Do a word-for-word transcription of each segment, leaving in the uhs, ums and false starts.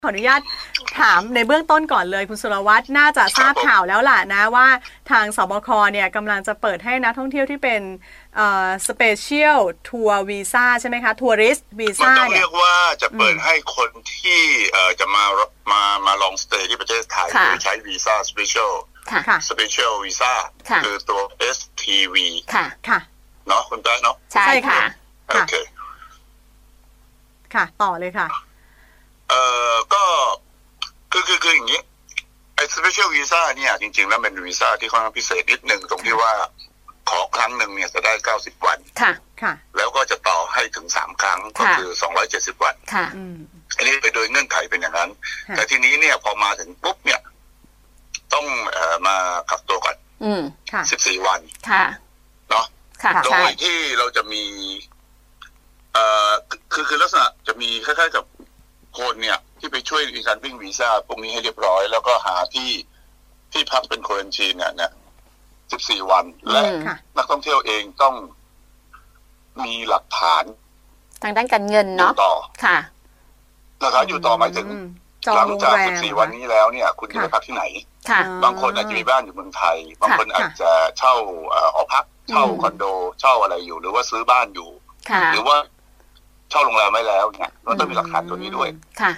ขออนุญาตถามในเบื้องต้นก่อนเลยคุณสุรวัตรน่าจะทราบข่าวแล้วล่ะนะว่าทางสบคเนี่ยกำลังจะเปิดให้นักท่องเที่ยวที่เป็นเอ่อ special tour visa ใช่ไหมคะ tourist visa เนี่ยต้องเรียกว่าจะเปิดให้คนที่เอ่อจะมามามาลองสเตย์ที่ประเทศไทยโดยใช้วีซ่า special special visa คือตัว เอส ที วีค่ะค่ะเนาะคุณแป๊ะเนาะใช่ค่ะโอเคค่ะต่อเลยค่ะเอ่อก็คือคือคืออย่างนี้ไอ้ special visa เนี่ยจริงๆแล้วเป็นวีซ่าที่ค่อนข้างพิเศษนิดหนึ่งตรงที่ว่าขอครั้งหนึ่งเนี่ยจะได้เก้าสิบวันค่ะค่ะแล้วก็จะต่อให้ถึงสามครั้งก็คือสองร้อยเจ็ดสิบวันค่ะอันนี้ไปโดยเงื่อนไขเป็นอย่างนั้นแต่ทีนี้เนี่ยพอมาถึงปุ๊บเนี่ยต้องเอ่อมากักตัวก่อนอืมค่ะสิบสี่วันค่ะเนาะค่ะโดยที่เราจะมีเอ่อคือคือลักษณะจะมีคล้ายๆกับคนเนี่ยที่ไปช่วยในการวิ่งวีซ่าพวกนี้ให้เรียบร้อยแล้วก็หาที่ที่พักเป็นควอรันทีนเนี่ยเนี่ยสิบสี่วันและนักท่องเที่ยวเองต้องมีหลักฐานทางด้านการเงินเนาะต่อค่ะหลักฐานอยู่ต่อหมายถึงหลังจากสิบสี่วันนี้แล้วเนี่ยคุณจะไปพักที่ไหนค่ะบางคนอาจจะมีบ้านอยู่เมืองไทยบางคนอาจจะเช่าหอพักเช่าคอนโดเช่าอะไรอยู่หรือว่าซื้อบ้านอยู่หรือว่าเช่าโรงแรมไว้แล้วเนี่ยเราต้องมีหลักฐานตัวนี้ด้วยค่ะ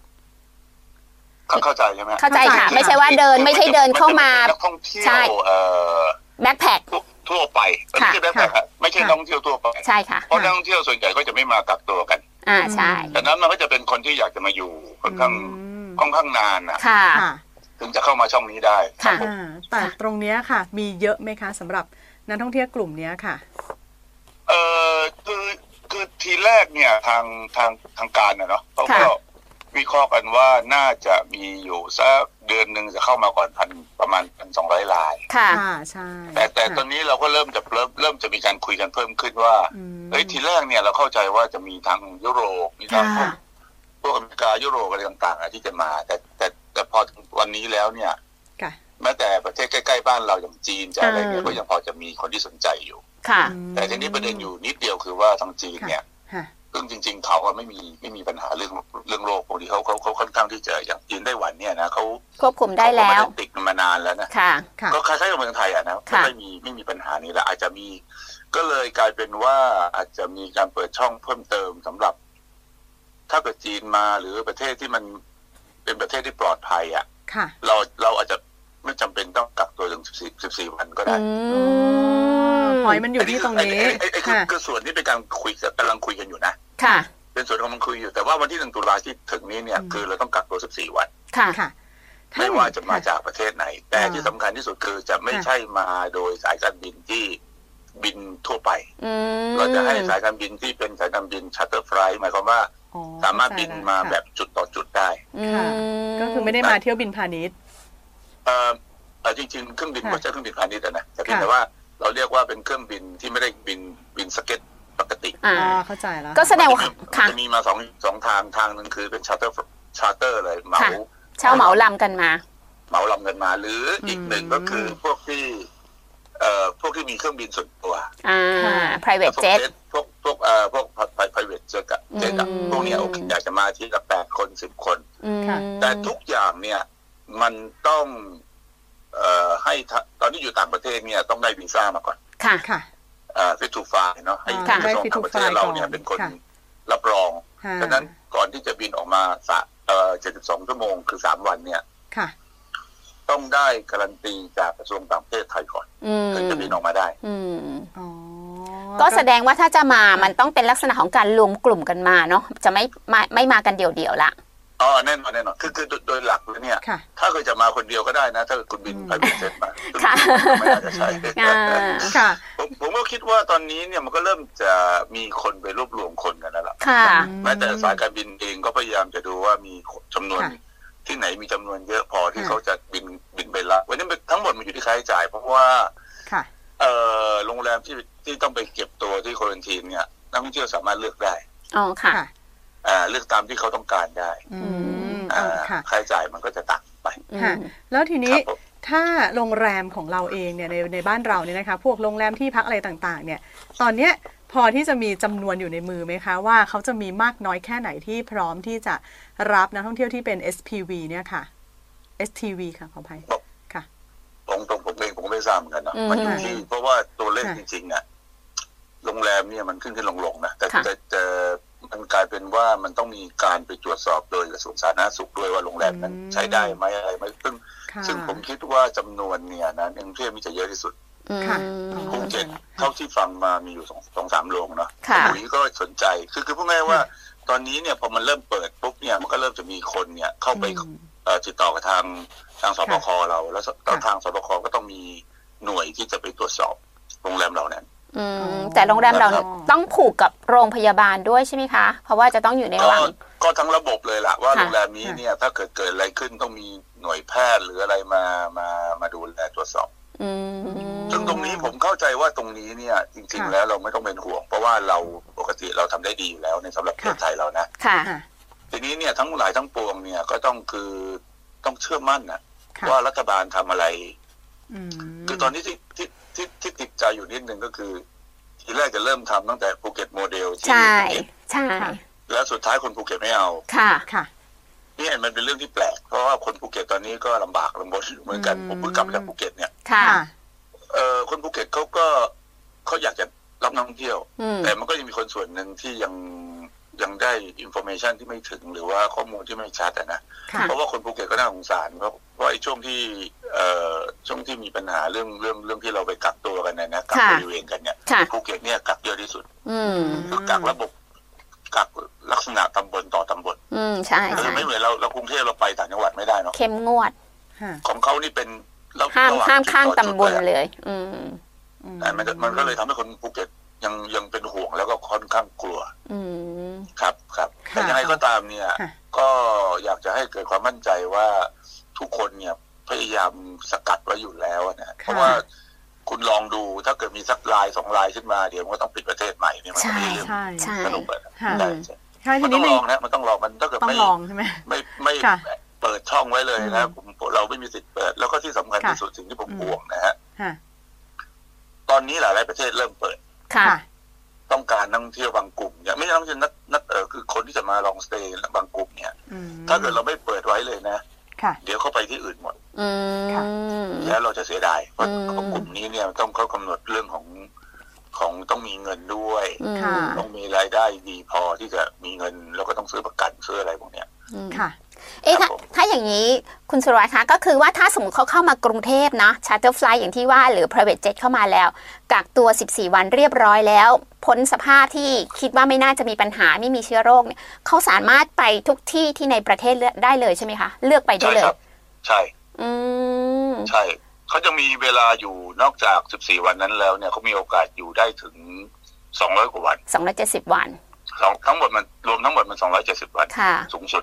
เข้าใจใช่ไหมเข้าใจค่ะไม่ใช่ว่าเดินไม่ใช่เดินเข้ามาใช่แบ็คแพ็คทั่วไปไม่ใช่แบ็คแพ็คไม่ใช่นักท่องเที่ยวทั่วไปใช่ค่ะเพราะนักท่องเที่ยวส่วนใหญ่ก็จะไม่มากักตัวกันอ่าใช่แต่นั้นมันก็จะเป็นคนที่อยากจะมาอยู่ค่อนข้างค่อนข้างนานนะค่ะถึงจะเข้ามาช่องนี้ได้ค่ะแต่ตรงนี้ค่ะมีเยอะไหมคะสำหรับนักท่องเที่ยวกลุ่มนี้ค่ะเออคือคือทีแรกเนี่ยทางทางทางการนะเนาะเขาก็วิเคราะห์กันว่าน่าจะมีอยู่สักเดือนหนึ่งจะเข้ามาก่อนพันประมาณพันสองร้อยรายค่ะใช่แต่แต่ตอนนี้เราก็เริ่มจะเริ่มเริ่มจะมีการคุยกันเพิ่มขึ้นว่าเฮ้ยทีแรกเนี่ยเราเข้าใจว่าจะมีทางยุโรปมีทางพวกพวกอเมริกายุโรปอะไรต่างๆที่จะมาแต่แต่แต่พอวันนี้แล้วเนี่ยแม้แต่ประเทศใกล้ๆบ้านเราอย่างจีนจะอะไรเนี่ยก็ยังพอจะมีคนที่สนใจอยู่ค่ะแต่ทีนี้ประเด็นอยู่นิดเดียวคือว่าทางจีนเนี่ยซึ่งจริงๆเขาไม่มีไม่มีปัญหาเรื่องเรื่องโรคพวกนี้เขาเขาเขาค่อนข้างที่จะอย่างจีนไต้หวันเนี่ยนะเขาควบคุมได้แล้วติดมานานแล้วนะก็คล้ายๆกับเมืองไทยอ่ะนะไม่มีไม่มีปัญหานี้แล้วอาจจะมีก็เลยกลายเป็นว่าอาจจะมีการเปิดช่องเพิ่มเติมสำหรับถ้าเกิดจีนมาหรือประเทศที่มันเป็นประเทศที่ปลอดภัยอ่ะเราเราอาจจะไม่จำเป็นต้องกักตัวถึงสิบสี่สิบสี่วันก็ได้หอยมันอยู่ที่ตรงนี้คือส่วนนี้เป็นการคุยกำลังคุยกันอยู่นะค่ะเป็นส่วนของมันคุยอยู่แต่ว่าวันที่หนึ่งตุลาที่ถึงนี้เนี่ยคือเราต้องกักตัวสิบสี่วันค่ะค่ะไม่ว่าจะมาจากประเทศไหนแต่ที่สำคัญที่สุดคือจะไม่ใช่มาโดยสายการบินที่บินทั่วไปเราจะให้สายการบินที่เป็นสายการบินชาร์เตอร์ไฟล์หมายความว่าสามารถบินมาแบบจุดต่อจุดได้ก็คือไม่ได้มาเที่ยวบินพาณิชย์เอ่อจริงๆเครื่องบินก็ใช้เครื่องบินพาณิชย์นะแต่เพียงแต่ว่าเราเรียกว่าเป็นเครื่องบินที่ไม่ได้บินบินสเก็ตปกติอ่าเข้าใจแล้วก็แสดงว่าจะมีมาสองสองทางทางนึงคือเป็นชาร์เตอร์ชาร์เตอร์เลยเหมาเช่าเหมาลำกันมาเหมาลำกันมาหรืออีกหนึ่งก็คือพวกที่เอ่อพวกที่มีเครื่องบินส่วนตัวอ่า private jet พวกพวกเอ่อพวก private jet กับ jet กับพวกนี้โอเคอยากจะมาที่ละแปดคนสิบคนแต่ทุกอย่างเนี่ยมันต้องเอ่อให้ตอนที่อยู่ต่างประเทศเนี่ยต้องได้วีซ่ามาก่อนค่ะค่ะอ่าฟิตทูไฟล์เนาะให้กระทรวงต่างประเทศเราเนี่ยเป็นคนรับรองดังนั้นก่อนที่จะบินออกมาเอ่อเจ็ดสิบสองชั่วโมงคือสามวันเนี่ยค่ะต้องได้การันตีจากกระทรวงต่างประเทศไทยก่อนถึงจะบินออกมาได้อืมอ๋อก็แสดงว่าถ้าจะมามันต้องเป็นลักษณะของการรวมกลุ่มกันมาเนาะจะไม่ไม่ไม่มากันเดี่ยวๆละอ๋อแน่นอนแน่นอนคือคือโดยหลักแล้วเนี่ยถ้าเกิดจะมาคนเดียวก็ได้นะถ้าคุณบินไปบินเซ็ตมาไม่น่าจะใช่ค่ะผมผมก็คิดว่าตอนนี้เนี่ยมันก็เริ่มจะมีคนไปรวบรวมคนกันแล้วล่ะแม้แต่สายการบินเองก็พยายามจะดูว่ามีจำนวนที่ไหนมีจำนวนเยอะพอที่เขาจะบินบินไปรับวันนี้ทั้งหมดมันอยู่ที่ค่าใช้จ่ายเพราะว่าเอ่อโรงแรมที่ที่ต้องไปเก็บตัวที่ควอรันทีนเนี่ยนักท่องเที่ยวสามารถเลือกได้อ๋อค่ะอ่าเลือกตามที่เขาต้องการได้อืมอ่าค่าใช้จ่ายมันก็จะต่างไปค่ะแล้วทีนี้ถ้าโรงแรมของเราเองเนี่ยในในบ้านเราเนี่ยนะคะพวกโรงแรมที่พักอะไรต่างๆเนี่ยตอนเนี้ยพอที่จะมีจำนวนอยู่ในมือไหมคะว่าเขาจะมีมากน้อยแค่ไหนที่พร้อมที่จะรับนักท่องเที่ยวที่เป็น เอส พี วี เนี่ยค่ะ เอส ที วี ค่ะขออภัยค่ะตรงตรงผมเองผมก็ไม่ทราบเหมือนกันเนาะมันอยู่ที่เพราะว่าตัวเลขจริงๆเนี่ยโรงแรมเนี่ยมันขึ้นขึ้นลงๆนะแต่แต่แต่มันกลายเป็นว่ามันต้องมีการไปตรวจสอบโดยกระทรวงสาธารณสุขด้วยว่าโรงแรมนั้นใช้ได้ไหมอะไรไหมซึ่งซึ่งผมคิดว่าจำนวนเนี่ยนะกรุงเทพมีจะเยอะที่สุดภูเก็ตเท่าที่ฟังมามีอยู่สองสองสามโรงเนาะสมุยก็สนใจคือคือพูดง่ายว่าตอนนี้เนี่ยพอมันเริ่มเปิดปุ๊บเนี่ยมันก็เริ่มจะมีคนเนี่ยเข้าไปติดต่อกับทางทางสบคเราแล้วทางสบคก็ต้องมีหน่วยที่จะไปตรวจสอบโรงแรมเราเนี่ยแต่โรงแรมเราต้องผูกกับโรงพยาบาลด้วยใช่ไหมคะเพราะว่าจะต้องอยู่ในระหว่างก็ทั้งระบบเลยล่ะว่าโรงแรมนี้เนี่ยถ้าเกิดเกิดอะไรขึ้นต้องมีหน่วยแพทย์หรืออะไรมามามาดูแลตรวจสอบซึ่งตรงนี้ผมเข้าใจว่าตรงนี้เนี่ยจริงๆแล้วเราไม่ต้องเป็นห่วงเพราะว่าเราปกติเราทำได้ดีอยู่แล้วในสำหรับประเทศไทยเรานะทีนี้เนี่ยทั้งหลายทั้งปวงเนี่ยก็ต้องคือต้องเชื่อมั่นนะว่ารัฐบาลทำอะไรคือตอนนี้ที่ที่ที่ที่ติดใจอยู่นิดนึงก็คือทีแรกจะเริ่มทำตั้งแต่ภูเก็ตโมเดลที่ใช่ใช่แล้วสุดท้ายคนภูเก็ตไม่เอาค่ะค่ะนี่มันเป็นเรื่องที่แปลกเพราะว่าคนภูเก็ตตอนนี้ก็ลำบากลำบนเหมือนกันผมเพิ่งกลับจากภูเก็ตเนี่ยค่ะเอ่อคนภูเก็ตเขาก็เขาอยากจะรับนักท่องเที่ยวแต่มันก็ยังมีคนส่วนหนึ่งที่ยังยังได้อินโฟเมชันที่ไม่ถึงหรือว่าข้อมูลที่ไม่ชัดนะเพราะว่าคนภูเก็ตก็น่าสงสารเพราะว่าไอ้ช่วงที่เอ่อช่วงที่มีปัญหาเรื่องเรื่องเรื่องที่เราไปกักตัวกันเนี่ยนะกักบริเวณกันเนี่ยภูเก็ตเนี่ยกักเยอะที่สุดคือกักระบบกักลักษณะตำบลต่อตำบลอืมใช่ใช่ไม่เหมือนเราเรากรุงเทพเราไปต่างจังหวัดไม่ได้เนาะเข้มงวดของเขานี่เป็นห้ามห้ามข้างตำบลเลยอืมมันมันก็เลยทำให้คนภูเก็ตยังยังเป็นห่วงแล้วก็ค่อนข้างกลัวครับครับแต่ยังไงก็ตามเนี่ยก็อยากจะให้เกิดความมั่นใจว่าทุกคนเนี่ยพยายามสกัดไว้อยู่แล้วนะเพราะว่าคุณลองดูถ้าเกิดมีสักลายสองลายขึ้นมาเดี๋ยวมันก็ต้องปิดประเทศใหม่เนี่ยมันไม่ใช่เรื่องสนุกเลยมันต้องลองนะมันต้องลองมันถ้าเกิดไม่ไม่ไม่เปิดช่องไว้เลยนะผมเราไม่มีสิทธิ์เปิดแล้วก็ที่สำคัญที่สุดสิ่งที่ผมห่วงนะฮะตอนนี้หลายๆประเทศเริ่มเปิดต้องการนักท่องเที่ยวบางกลุ่มเนี่ยไม่ใช่นักท่องเที่ยวนักนักเออคือคนที่จะมาลองสเตย์บางกลุ่มเนี่ยถ้าเกิดเราไม่เปิดไว้เลยนะเดี๋ยวเขาไปที่อื่นหมดแล้วเราจะเสียดายเพราะกลุ่มนี้เนี่ยต้องเขากำหนดเรื่องของของต้องมีเงินด้วยต้องมีรายได้ดีพอที่จะมีเงินแล้วก็ต้องซื้อประกันซื้ออะไรพวกเนี้ยค่ะเอ๊ะถ้าถ้าอย่างนี้คุณสุรวัฒน์คะก็คือว่าถ้าสมมติเขาเข้ามากรุงเทพนะชาร์เตอร์ไฟล์อย่างที่ว่าหรือ private jet เข้ามาแล้วกักตัวสิบสี่วันเรียบร้อยแล้วพ้นสภาพที่คิดว่าไม่น่าจะมีปัญหาไม่มีเชื้อโรคเนี่ยเขาสามารถไปทุกที่ที่ในประเทศได้เลยใช่ไหมคะเลือกไปได้เลยใช่อืมใช่เขาจะมีเวลาอยู่นอกจากสิบสี่วันนั้นแล้วเนี่ยเขามีโอกาสอยู่ได้ถึงสองร้อยกว่าวันสองร้อยเจ็ดสิบวันทั้งหมดมันรวมทั้งหมดมันสองร้อยเจ็ดสิบวันสูงสุด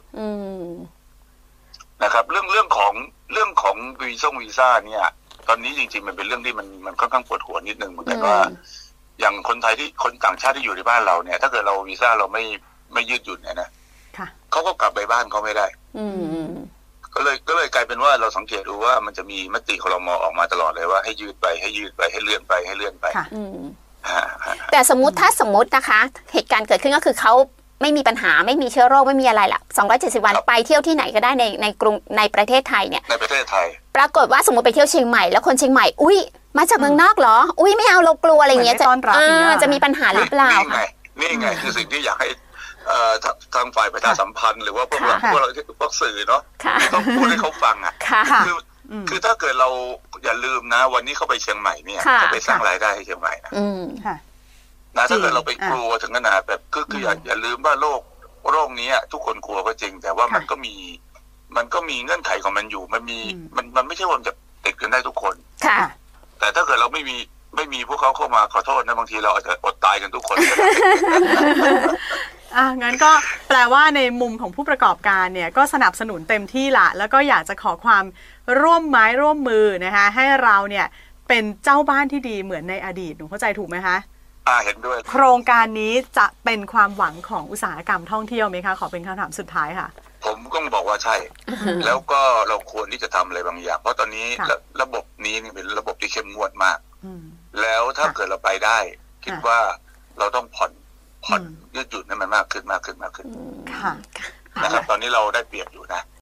นะครับเรื่องเรื่องของเรื่องของวีซ่งวีซ่าเนี่ยตอนนี้จริงๆมันเป็นเรื่องที่มันมันค่อนข้างปวดหัวนิดนึงเหมือนกันว่าอย่างคนไทยที่คนต่างชาติที่อยู่ในบ้านเราเนี่ยถ้าเกิดเราวีซ่าเราไม่ไม่ยืดหยุ่นเนี่ยนะเขาก็กลับไปบ้านเขาไม่ได้ก็เลยก็เลยกลายเป็นว่าเราสังเกตดูว่ามันจะมีมติครม.ออกมาตลอดเลยว่าให้ยืดไปให้ยืดไปให้เลื่อนไปให้เลื่อนไปแต่สมมุติถ้าสมมุตินะคะเหตุการณ์เกิดขึ้นก็คือเขาไม่มีปัญหาไม่มีเชื้อโรคไม่มีอะไรล่ะสองร้อยเจ็ดสิบวันไปเที่ยวที่ไหนก็ได้ในในกรุงในประเทศไทยเนี่ยในประเทศไทยปรากฏว่าสมมติไปเที่ยวเชียงใหม่แล้วคนเชียงใหม่อุ้ยมาจากเมืองนอกเหรออุ้ยไม่เอาเรากลัวอะไรอย่างเงี้ยจะจะมีปัญหาหรือเปล่านี่ไงนี่ไงคือสิ่งที่อยากให้ทางฝ่ายประชาสัมพันธ์หรือว่าพวกเราพวกเราที่พวกสื่อเนาะต้องพูดให้เขาฟังอ่ะคือคือถ้าเกิดเราอย่าลืมนะวันนี้เขาไปเชียงใหม่เนี่ยเขาไปสร้างรายได้ให้เชียงใหม่นะนะถ้าเกิดเราไปกลัวถึงขนาดแบบคือคืออย่าอย่าลืมว่าโรคโรคนี้ทุกคนกลัวก็จริงแต่ว่ามันก็มีมันก็มีเงื่อนไขของมันอยู่มันมีมันมันไม่ใช่ว่าจะติดกันได้ทุกคนแต่ถ้าเกิดเราไม่มีไม่มีพวกเขาเข้ามาขอโทษนะบางทีเราอาจจะอดตายกันทุกคนอ่ะงั้นก็แปลว่าในมุมของผู้ประกอบการเนี่ยก็สนับสนุนเต็มที่ละแล้วก็อยากจะขอความร่วมไม้ร่วมมือนะคะให้เราเนี่ยเป็นเจ้าบ้านที่ดีเหมือนในอดีตหนูเข้าใจถูกไหมคะอ่าเห็นด้วยโครงการนี้จะเป็นความหวังของอุตสาหกรรมท่องเที่ยวไหมคะขอเป็นคำถามสุดท้ายค่ะผมก็บอกว่าใช่ แล้วก็เราควรที่จะทำอะไรบางอย่างเพราะตอนนี้ระบบนี้เป็นระบบที่เข้มงวดมากแล้วถ้าเกิดเราไปได้คิดว่าเราต้องผ่อนผ่อนยืดหยุ่นให้มันมากขึ้นมากขึ้นมากขึ้นนะครับตอนนี้เราได้เปรียบอยู่นะ